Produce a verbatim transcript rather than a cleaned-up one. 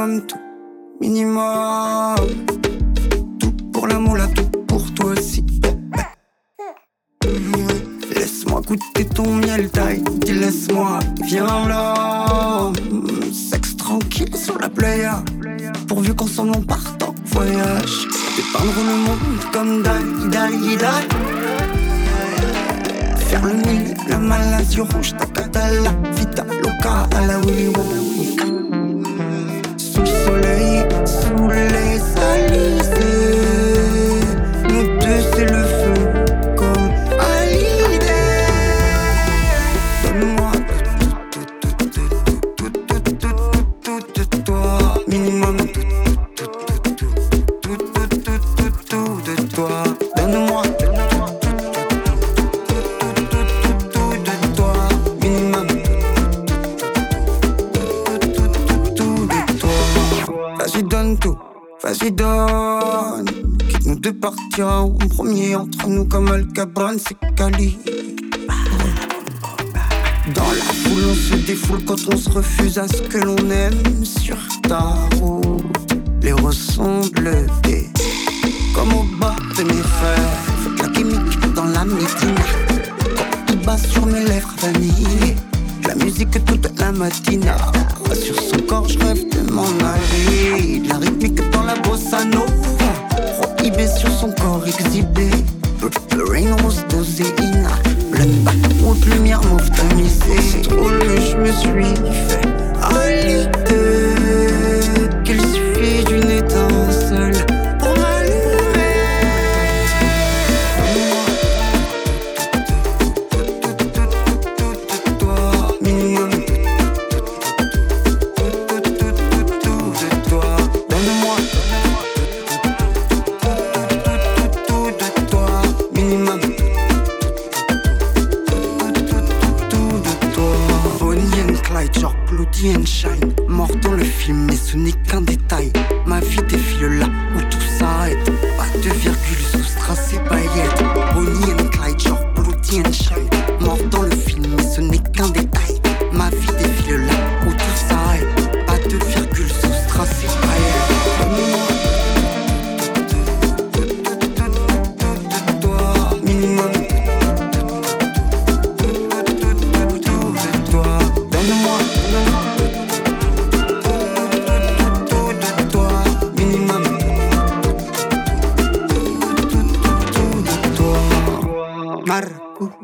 minimum, tout, minimum. Tout pour la moula, tout pour toi aussi. Laisse-moi goûter ton miel, taille, dis laisse-moi, viens là. Sexe tranquille sur la playa, pourvu qu'ensemble on parte en voyage. Dépeindre le monde comme Dali, Dali, Dali. Faire le mille, la Malaisie rouge, ta catala, vita loca, à la Willy Wonka. Sous le soleil, sous les alizés, nous deux c'est le feu, comme Hallyday. Donne-moi tout, tout, tout, tout, tout, tout, tout, tout, tout, tout de toi, minimum tout, tout, tout, tout, tout, tout, tout, tout, tout de toi. Donne-moi donne tout, vas-y donne. Quitte-nous de partir en premier entre nous comme Al Capone, c'est Cali. Dans la foule on se défoule quand on se refuse à ce que l'on aime. Sur ta route, les ressemblent bleutés comme au bas de mes rêves. La chimique dans la médina, quand il bat sur mes lèvres vanillées. La musique toute la matina, sur son corps je rêve de m'en aller. La rythmique dans la bossa nova, prohibé sur son corps exhibé. Le rain rose doséina, le backwood lumière mauve tamisée. C'est drôle que je me suis fait à l'idée qu'il suffit d'une étincelle pour m'allumer. Minimum genre Bloody and Shine, mort dans le film mais ce n'est qu'un détail. Ma vie défile là où tout s'arrête, pas de virgule sous strass et paillettes. Bonnie and Clyde genre Bloody and Shine, mort dans le film mais ce n'est qu'un détail. Ma vie défile là où tout s'arrête, pas de virgule sous strass et paillettes. Minimum Marco